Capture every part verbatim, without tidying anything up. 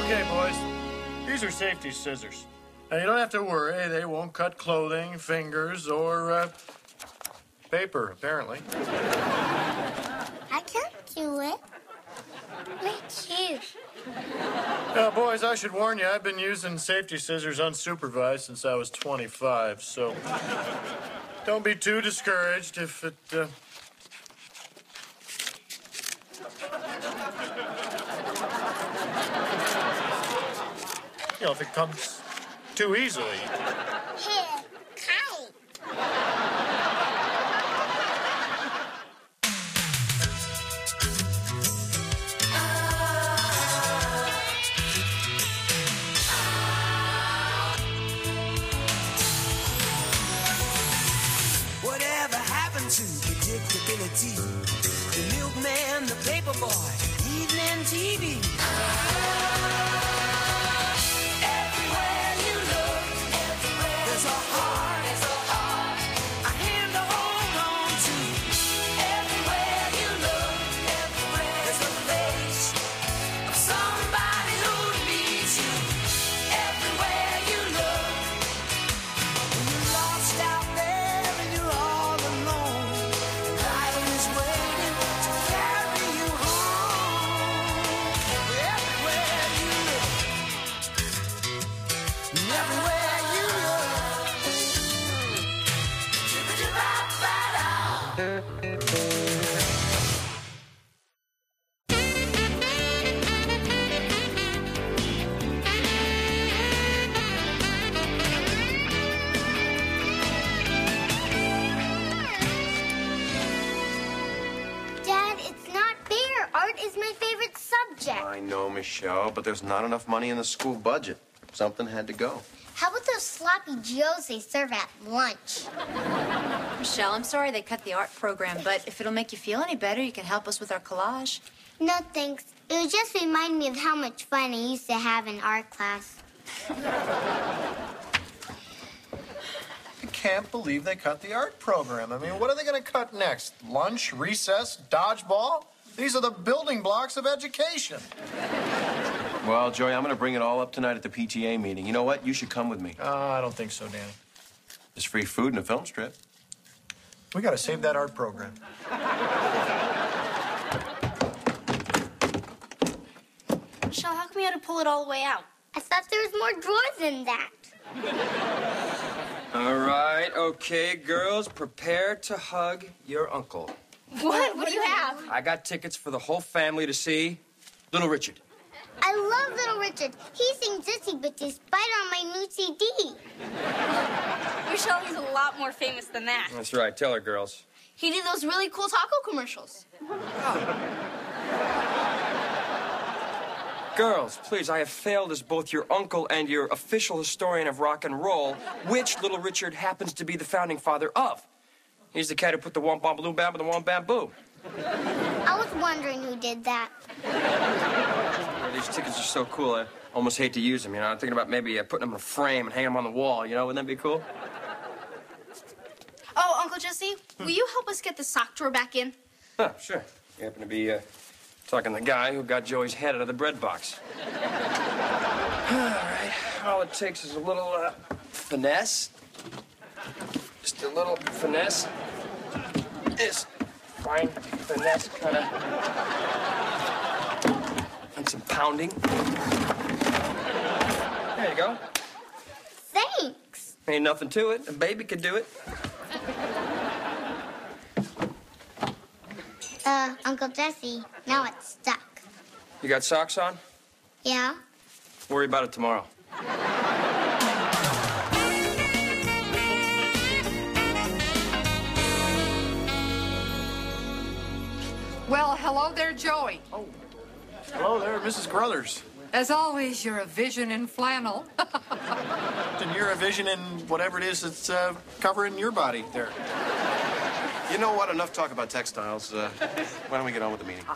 Okay, boys. These are safety scissors. Now, you don't have to worry. They won't cut clothing, fingers, or uh, paper, apparently. I can't do it. Me too. Now, boys, I should warn you, I've been using safety scissors unsupervised since I was twenty-five, so don't be too discouraged if it... Uh... You know, if it comes too easily. Here, kite. Whatever happened to predictability? The milkman, the paper boy, evening T V. Everywhere you look, there's a heart, there's a heart, a hand to hold on to. Everywhere you look, everywhere there's a face of somebody who needs you. Everywhere you look, when you're lost out there and you're all alone, life is waiting to carry you home. Everywhere you look, everywhere you look. Dad, it's not fair. Art is my favorite subject. I know, Michelle, but there's not enough money in the school budget. Something had to go. How about those sloppy joes they serve at lunch? Michelle, I'm sorry they cut the art program, but if it'll make you feel any better, you can help us with our collage. No, thanks. It would just remind me of how much fun I used to have in art class. I can't believe they cut the art program. I mean, what are they going to cut next? Lunch, recess, dodgeball? These are the building blocks of education. Well, Joey, I'm going to bring it all up tonight at the P T A meeting. You know what? You should come with me. Uh, I don't think so, Danny. There's free food and a film strip. We got to save that art program. Michelle, how come you had to pull it all the way out? I thought there was more drawers than that. All right, okay, girls, prepare to hug your uncle. What? What do you have? I got tickets for the whole family to see Little Richard. I love Little Richard. He sings Itsy Bitsy Spider on my new C D. Michelle, he's a lot more famous than that. That's right, tell her, girls. He did those really cool taco commercials. Girls, please, I have failed as both your uncle and your official historian of rock and roll, which Little Richard happens to be the founding father of. He's the cat who put the womp bam balloon bam and the womp bamboo. I was wondering who did that. Oh, these tickets are so cool, I almost hate to use them, you know. I'm thinking about maybe uh, putting them in a frame and hanging them on the wall, you know. Wouldn't that be cool? Oh, Uncle Jesse, will you help us get the sock drawer back in? Huh, sure. You happen to be uh, talking to the guy who got Joey's head out of the bread box. All right, all it takes is a little uh, finesse. Just a little finesse. This fine finesse, kind of. And some pounding. There you go. Thanks. Ain't nothing to it. A baby could do it. Uh, Uncle Jesse, now it's stuck. You got socks on? Yeah? Worry about it tomorrow. Well, hello there, Joey. Oh, hello there, Missus Gruthers. As always, you're a vision in flannel. And you're a vision in whatever it is that's uh, covering your body there. You know what? Enough talk about textiles. Uh, why don't we get on with the meeting?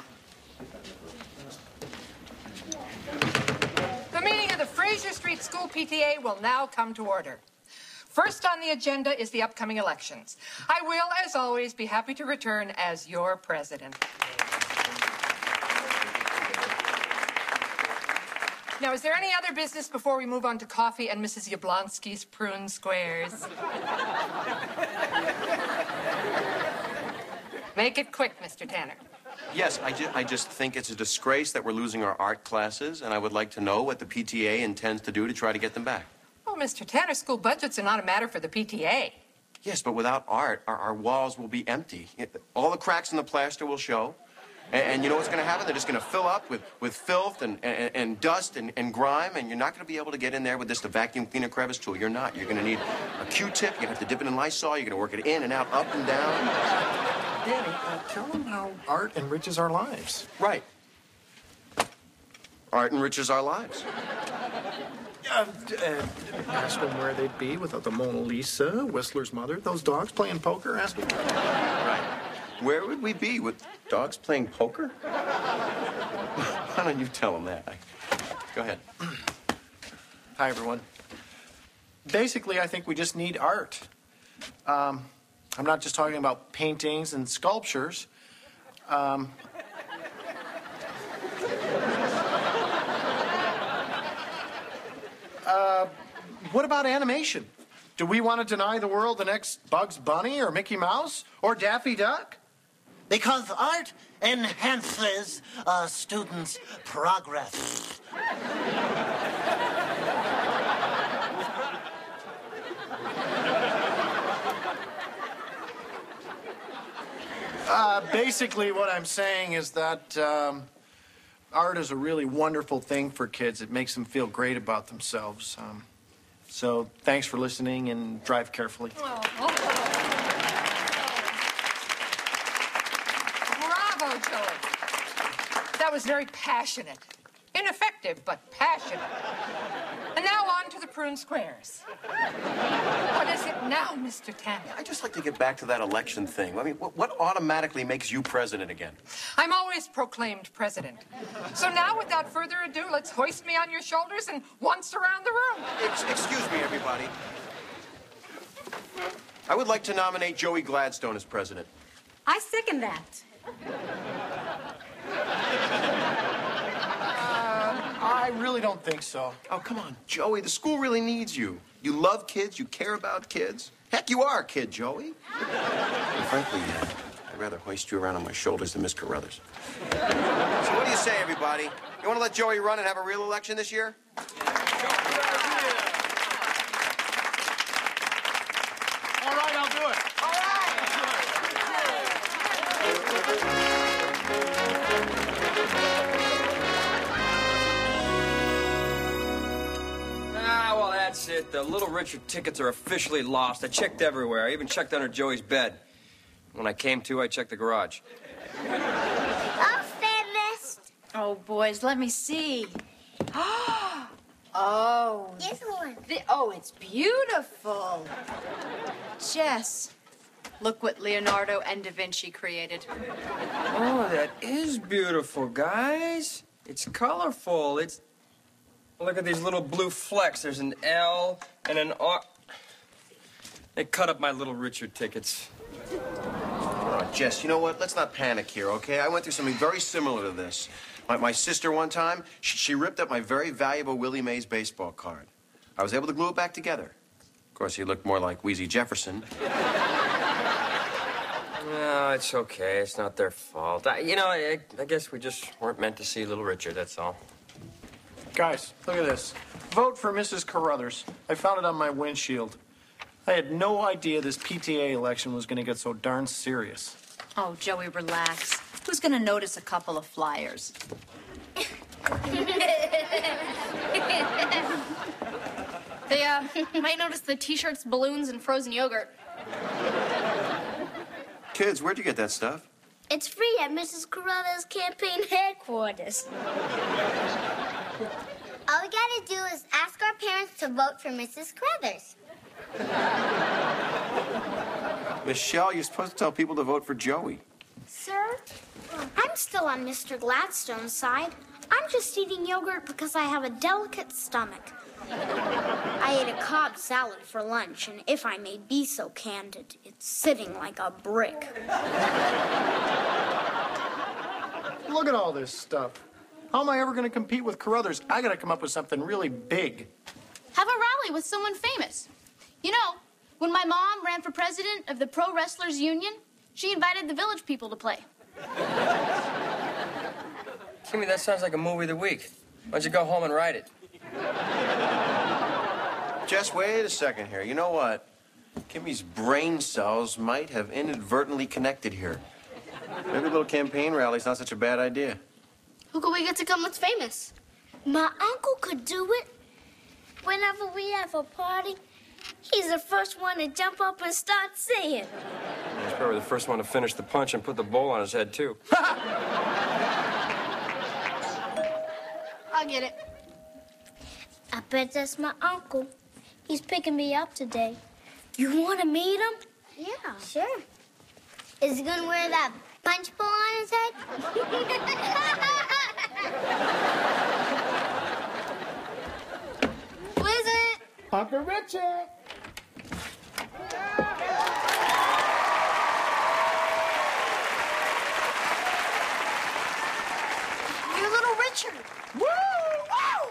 The meeting of the Fraser Street School P T A will now come to order. First on the agenda is the upcoming elections. I will, as always, be happy to return as your president. Now, is there any other business before we move on to coffee and Missus Yablonsky's prune squares? Make it quick, Mister Tanner. Yes, I, ju- I just think it's a disgrace that we're losing our art classes, and I would like to know what the P T A intends to do to try to get them back. Oh, Mister Tanner, school budgets are not a matter for the P T A. Yes, but without art, our, our walls will be empty. All the cracks in the plaster will show. And, and you know what's going to happen? They're just going to fill up with, with filth and, and, and dust and, and grime, and you're not going to be able to get in there with this the vacuum cleaner crevice tool. You're not. You're going to need a Q-tip. You're going to have to dip it in Lysol. You're going to work it in and out, up and down. Danny, uh, tell them how art enriches our lives. Right. Art enriches our lives. Uh, uh, ask them where they'd be without the Mona Lisa, Whistler's mother, those dogs playing poker. Ask them. Right. Where would we be with dogs playing poker? Why don't you tell them that? Go ahead. Hi, everyone. Basically, I think we just need art. Um, I'm not just talking about paintings and sculptures. Um, uh, what about animation? Do we want to deny the world the next Bugs Bunny or Mickey Mouse or Daffy Duck? Because art enhances a student's progress. Uh, basically, what I'm saying is that um, art is a really wonderful thing for kids. It makes them feel great about themselves. Um, so thanks for listening, and drive carefully. Oh, oh. Bravo, Joey. That was very passionate. Ineffective, but passionate. And now on to the prune squares. What is it now, Mister Tanner? I'd just like to get back to that election thing. I mean, what, what automatically makes you president again? I'm always proclaimed president. So now, without further ado, let's hoist me on your shoulders and once around the room. Ex- excuse me, everybody. I would like to nominate Joey Gladstone as president. I second that. I really don't think so. Oh, come on, Joey. The school really needs you. You love kids. You care about kids. Heck, you are a kid, Joey. And frankly, uh, I'd rather hoist you around on my shoulders than Miss Carruthers. So what do you say, everybody? You want to let Joey run and have a real election this year? All right, I'll do it. All Ah, well, that's it. The Little Richard tickets are officially lost. I checked everywhere. I even checked under Joey's bed. When I came to, I checked the garage. All finished. Oh, boys, let me see. Oh. This one. The, oh, it's beautiful. Jess, look what Leonardo and Da Vinci created. Oh, that is beautiful, guys. It's colorful. It's... Look at these little blue flecks. There's an L and an R. They cut up my Little Richard tickets. Oh, Jess, you know what? Let's not panic here, okay? I went through something very similar to this. My, my sister, one time, she, she ripped up my very valuable Willie Mays baseball card. I was able to glue it back together. Of course, he looked more like Wheezy Jefferson. No, it's okay. It's not their fault. I, you know, I, I guess we just weren't meant to see Little Richard, that's all. Guys, look at this. Vote for Missus Carruthers. I found it on my windshield. I had no idea this P T A election was going to get so darn serious. Oh, Joey, relax. Who's going to notice a couple of flyers? They uh, might notice the T-shirts, balloons, and frozen yogurt. Kids, where'd you get that stuff? It's free at Missus Carruthers' campaign headquarters. All we gotta do is ask our parents to vote for Missus Carruthers. Michelle, you're supposed to tell people to vote for Joey. Sir, I'm still on Mister Gladstone's side. I'm just eating yogurt because I have a delicate stomach. I ate a Cobb salad for lunch, and if I may be so candid, it's sitting like a brick. Look at all this stuff. How am I ever going to compete with Carruthers? I got to come up with something really big. Have a rally with someone famous. You know, when my mom ran for president of the Pro Wrestlers Union, she invited the village people to play. Kimmy, that sounds like a movie of the week. Why don't you go home and write it? Jess, wait a second here. You know what? Kimmy's brain cells might have inadvertently connected here. Maybe a little campaign rally's not such a bad idea. Who could we get to come that's famous? My uncle could do it. Whenever we have a party, he's the first one to jump up and start singing. He's probably the first one to finish the punch and put the bowl on his head, too. I'll get it. I bet that's my uncle. He's picking me up today. You want to meet him? Yeah. Sure. Is he going to wear that punch bowl on his head? Who is it? Uncle Richard. You're little Richard. Woo! Wow!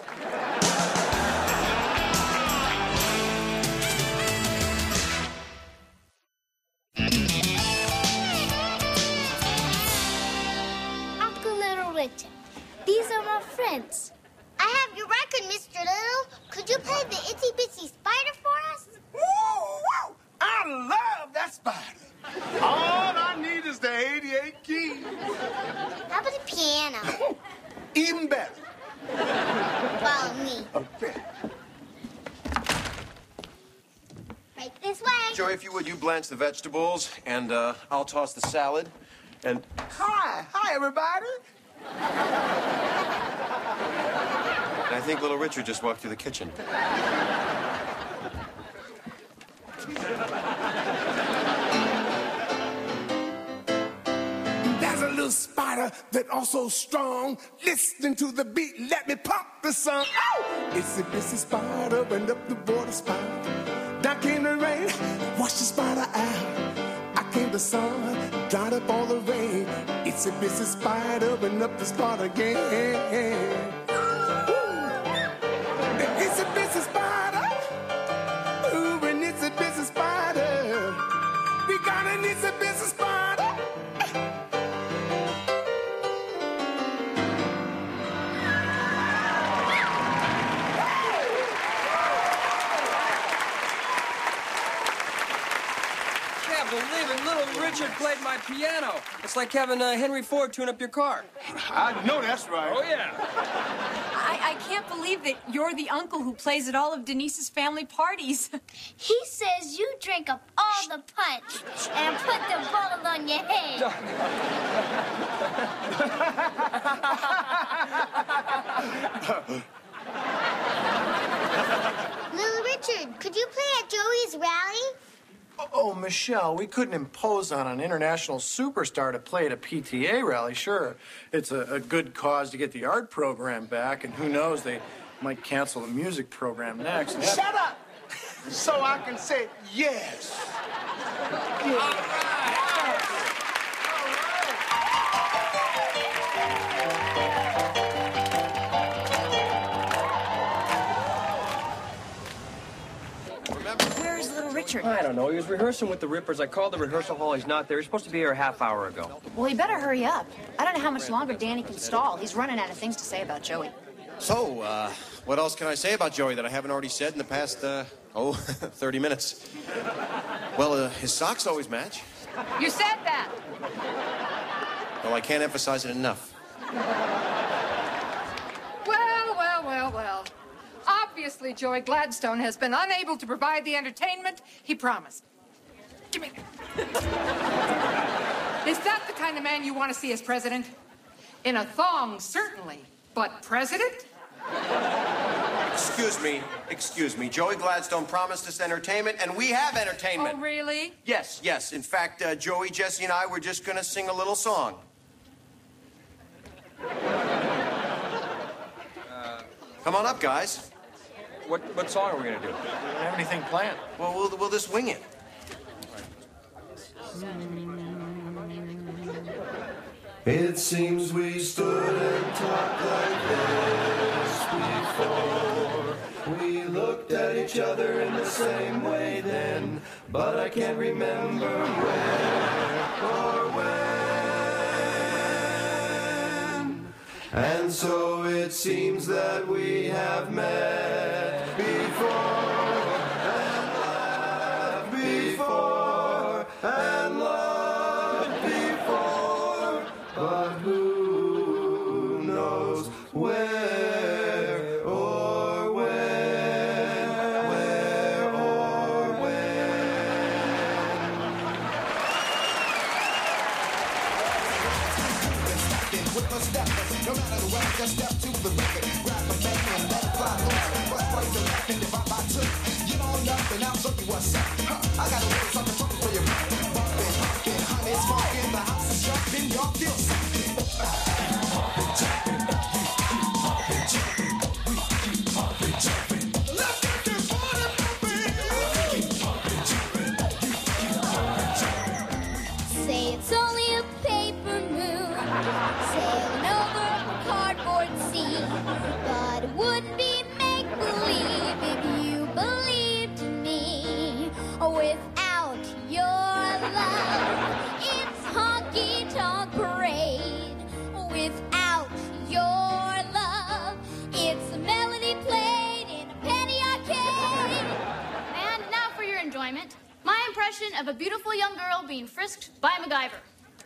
Uncle Little Richard. These are my friends. I have your record, Mister Little. Could you play the Itsy Bitsy Spider for us? Woo! Wow! I love that spider. All I need is the eighty-eight key. How about the piano? Even better. Follow me. Okay. Right this way. Joey, if you would, you blanch the vegetables, and uh, I'll toss the salad. And Hi. Hi, everybody. I think little Richard just walked through the kitchen. There's a little spider that also strong. Listen to the beat, let me pump the song. Oh! It's a busy spider, went up the border spider. Down came the rain, washed the spider out. I came the sun, dried up all the rain. It's a busy spider, went up the spider again. It's a busy spider. Ooh, and it's a busy spider. We got an it's a busy spider. Can't believe it. Little Richard played my piano. It's like having uh, Henry Ford tune up your car. I know that's right. Oh, yeah. I, I can't believe that you're the uncle who plays at all of Denise's family parties. He says you drink up all the punch and put the bowl on your head. Little Richard, could you play at Joey's rally? Oh, Michelle, we couldn't impose on an international superstar to play at a P T A rally. Sure, it's a, a good cause to get the art program back, and who knows, they might cancel the music program next. And that- Shut up! So I can say yes. Where is little Richard? I don't know. He was rehearsing with the Rippers. I called the rehearsal hall. He's not there. He's supposed to be here a half hour ago. Well, he better hurry up. I don't know how much longer Danny can stall. He's running out of things to say about Joey. So, uh, what else can I say about Joey that I haven't already said in the past, uh, oh, thirty minutes? Well, uh, his socks always match. You said that. Well, I can't emphasize it enough. Well, well, well, well. Obviously, Joey Gladstone has been unable to provide the entertainment he promised. Give me that. Is that the kind of man you want to see as president? In a thong, certainly. But president? Excuse me, excuse me. Joey Gladstone promised us entertainment, and we have entertainment. Oh, really? Yes, yes. In fact, uh, Joey, Jesse, and I were just going to sing a little song. Uh, Come on up, guys. What, what song are we going to do? We don't have anything planned. Well, we'll, we'll just wing it. It seems we stood and talked like each other in the same way then, but I can't remember where or when. And so it seems that we have met before and laughed before and loved before, but who knows where or when, where or when. With the steppers, no matter the way, just step to the record. Grab a man and let it fly. First place to left and divide by two. Get on up and I'll show you what's up. Huh, I got a little something something for you. Bumpin', pumpkin, honey's funkin', the house is jumping, y'all feel something. Pumpin', jumpin', you keep pumpin', jumpin', we keep pumpin', jumpin'. Let's get this party pumpin'. Keep pumpin', jumpin', you keep pumpin', jumpin'. Say it's only a paper moon sailing over a cardboard sea, but it wouldn't be make-believe if you believed in me. Without your love, it's honky-tonk parade. Without your love, it's a melody played in a penny arcade. And now for your enjoyment, my impression of a beautiful young girl being frisked by MacGyver.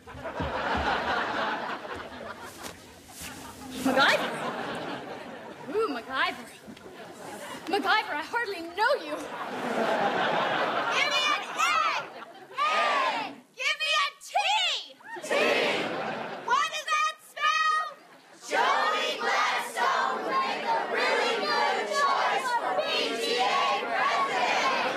MacGyver? Ooh, MacGyver. MacGyver, I hardly know you. Give me an egg! Egg! Give me a T! T! What does that spell? Joey Gladstone would make a really good choice for P T A president.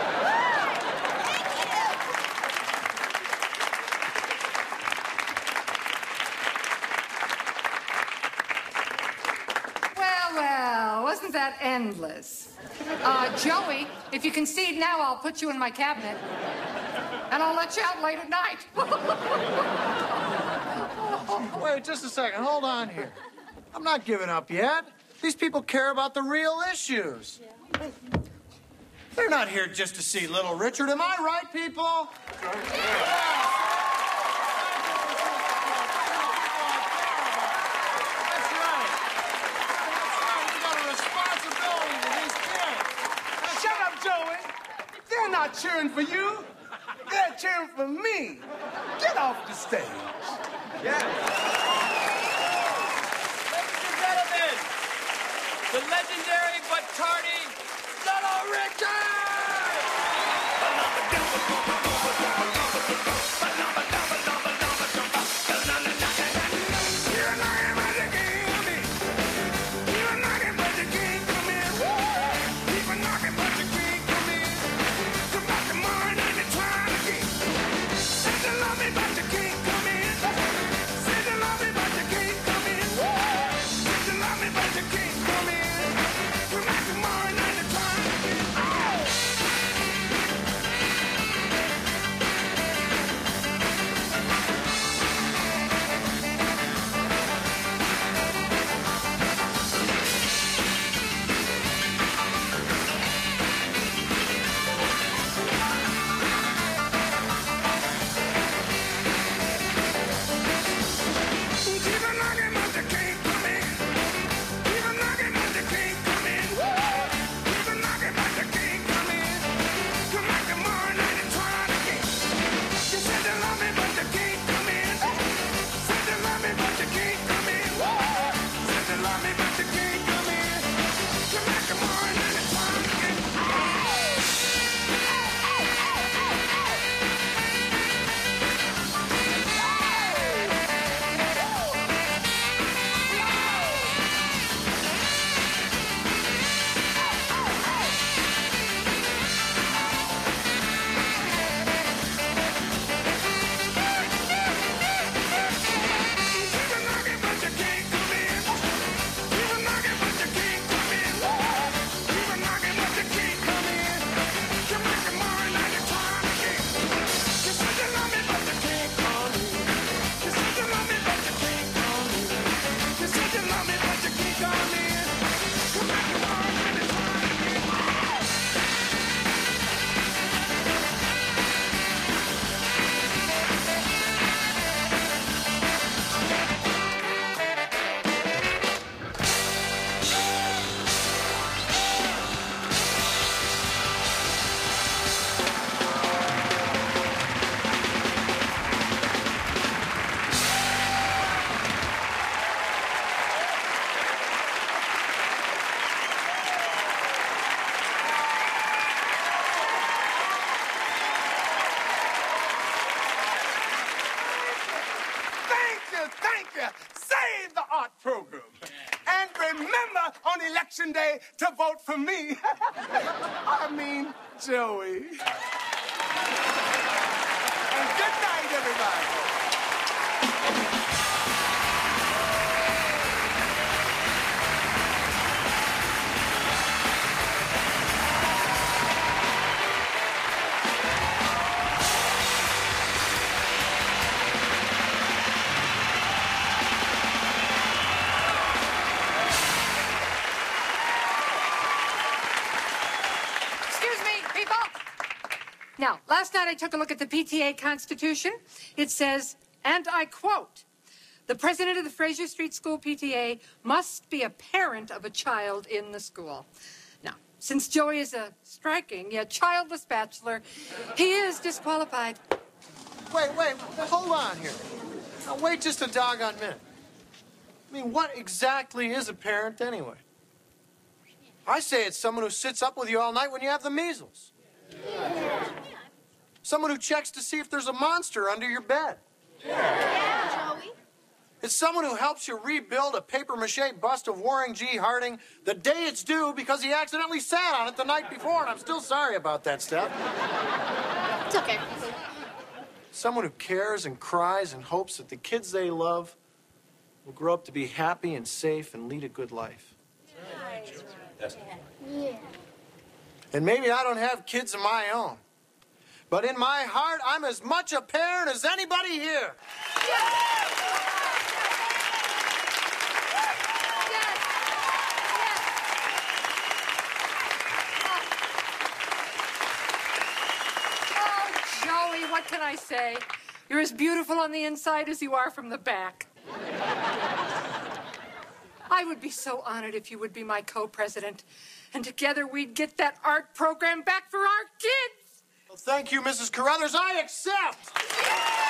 Well, well, wasn't that endless? Uh, Joey, if you concede now, I'll put you in my cabinet. And I'll let you out late at night. Wait just a second. Hold on here. I'm not giving up yet. These people care about the real issues. They're not here just to see Little Richard. Am I right, people? That's right. We got a responsibility to these kids. Shut up, Joey. They're not cheering for you. They're cheering for me. Get off the stage. Yeah. Ladies and gentlemen, the legendary but tardy Little Richard! remember on election day to vote for me. I mean, Joey. And good night, everybody. Now, last night I took a look at the P T A Constitution. It says, and I quote, the president of the Fraser Street School P T A must be a parent of a child in the school. Now, since Joey is a striking yet childless bachelor, he is disqualified. Wait, wait, hold on here. Now, wait just a doggone minute. I mean, what exactly is a parent anyway? I say it's someone who sits up with you all night when you have the measles. Yeah. Someone who checks to see if there's a monster under your bed. Yeah, Joey. It's someone who helps you rebuild a papier-mâché bust of Warren G. Harding the day it's due because he accidentally sat on it the night before, and I'm still sorry about that stuff. It's okay. Someone who cares and cries and hopes that the kids they love will grow up to be happy and safe and lead a good life. Yeah. And maybe I don't have kids of my own, but in my heart, I'm as much a parent as anybody here. Oh, Joey, what can I say? You're as beautiful on the inside as you are from the back. I would be so honored if you would be my co-president, and together we'd get that art program back for our kids. Well, thank you, Missus Carruthers. I accept.